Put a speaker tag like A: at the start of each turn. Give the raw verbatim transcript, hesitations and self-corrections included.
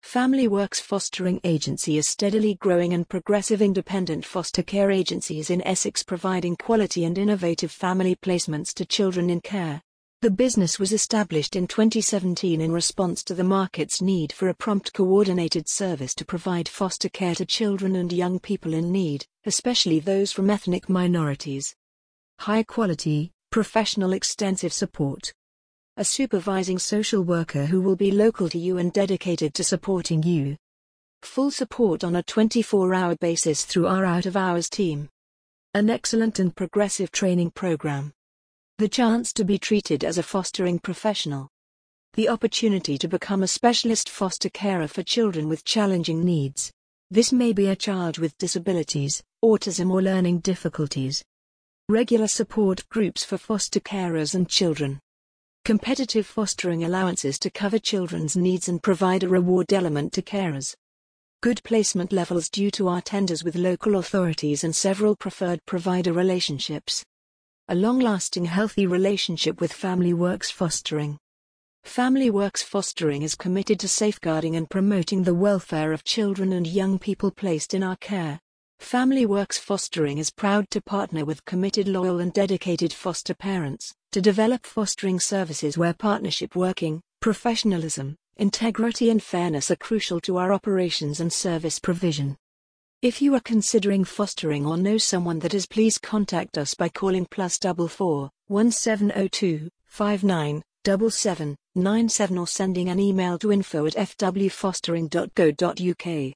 A: Family Works Fostering Agency is steadily growing and progressive independent foster care agencies in Essex providing quality and innovative family placements to children in care. The business was established in twenty seventeen in response to the market's need for a prompt coordinated service to provide foster care to children and young people in need, especially those from ethnic minorities. High quality, professional extensive support. A supervising social worker who will be local to you and dedicated to supporting you. Full support on a twenty-four hour basis through our out-of-hours team. An excellent and progressive training program. The chance to be treated as a fostering professional. The opportunity to become a specialist foster carer for children with challenging needs. This may be a child with disabilities, autism or learning difficulties. Regular support groups for foster carers and children. Competitive fostering allowances to cover children's needs and provide a reward element to carers. Good placement levels due to our tenders with local authorities and several preferred provider relationships. A long-lasting healthy relationship with Family Works Fostering. Family Works Fostering is committed to safeguarding and promoting the welfare of children and young people placed in our care. Family Works Fostering is proud to partner with committed, loyal and dedicated foster parents, to develop fostering services where partnership working, professionalism, integrity and fairness are crucial to our operations and service provision. If you are considering fostering or know someone that is, please contact us by calling plus double four, one seven zero two, five nine, seven seven, nine seven or sending an email to info at f w fostering dot co dot u k.